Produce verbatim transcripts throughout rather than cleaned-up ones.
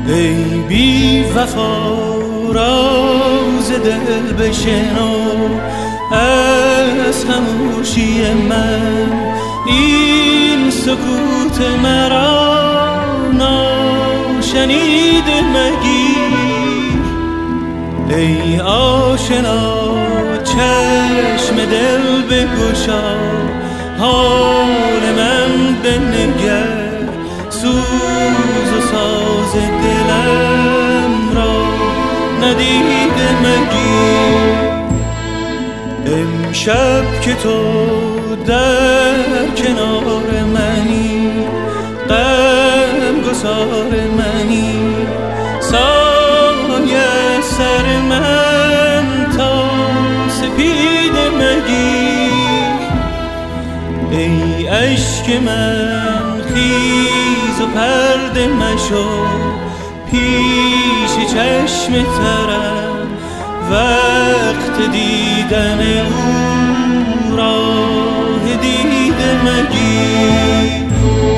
ای بی وفا راز دل بشنو از خاموشی من، این سکوت مرا ناشنیده مگیر. ای آشنا چشم دل بگشا، حال من بنگر، سوز و ساز دلم را ندیده مگیر. امشب که تو در کنار منی، غم گسار منی، سایه سر من تا سپید مگیر. ای اشک من خیز و پرده مشو، پیش چشم ترم وقت دیدن او راه دیده مگیر.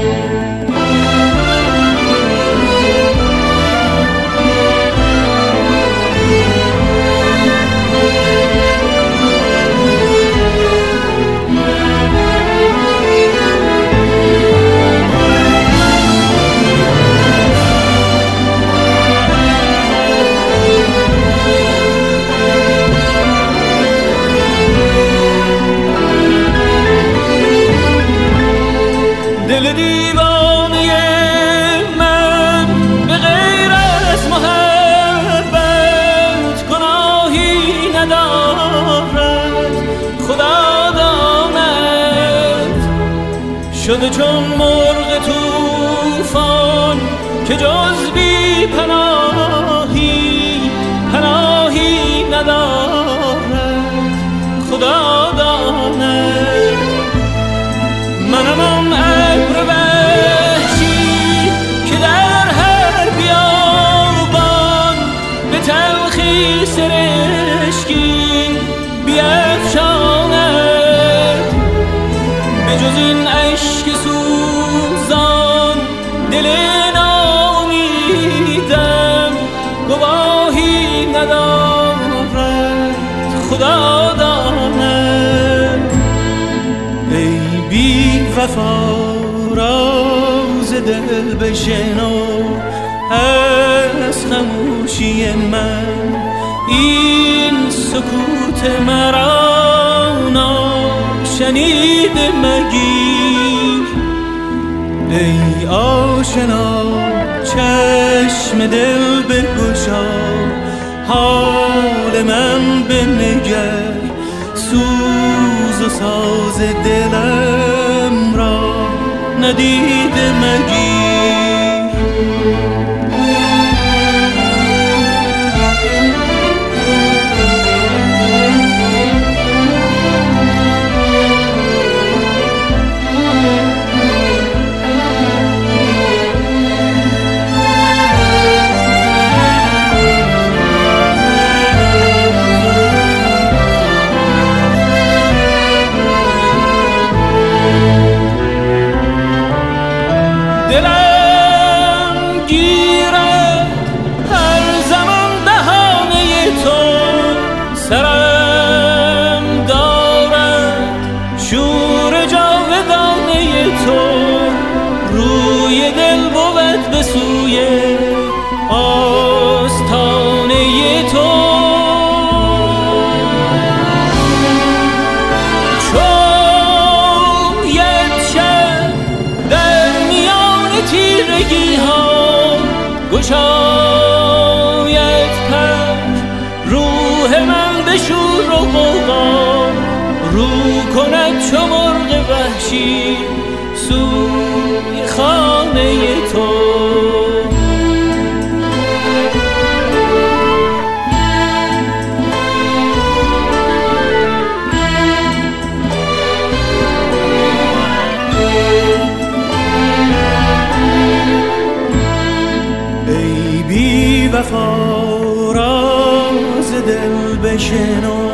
دل دیوانه من به غیر از محبت گناهی ندارد. خدا داند شده چون مرغ طوفان که جز بی پناهی پناهی ندارد. خدا داند منم آن ابر وحشی که در هر بیابان به تلخی سرشکی بیفشاند. به جز این اشک سوزان دل ناامیدم گواهی ندارد. خدا داند ای بی وفا راز دل بشنو از خاموشی من، این سکوت مرا ناشنیده مگیر. ای آشنا چشم دل بگشا، حال من بنگر، سوز و ساز دلم را ندیده مگیر. دلم گیرد هر زمان بهانه تو، سرم دارد شور جاودانه تو. روی دل بود به سوی آستانه تو. تیرگی ها گشاید پر، روح من به شور و غوغا رو کند چو مرغ وحشی سوی خانه تو. وفا راز دل بشنو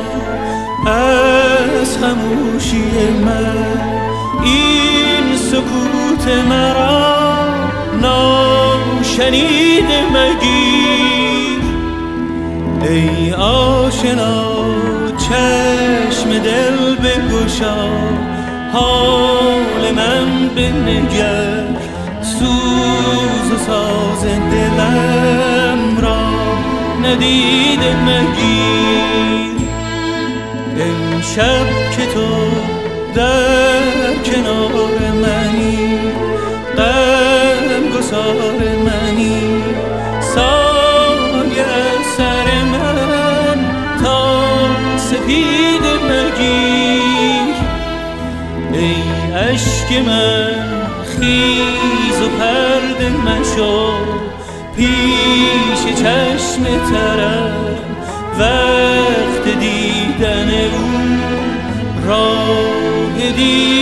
از خاموشی من، این سکوت مرا ناش شنیده مگیر. ای آشنا چشم دل بگشا، حال من بنگر، سوز و ساز دلم را ندیده مگیر. امشب که تو در کنار منی، غم گسار منی، سایه سر من تا سپید مگیر. ای اشک من خیز و پرده مشو، پیش چشم ترم وقت دیدن او راه دی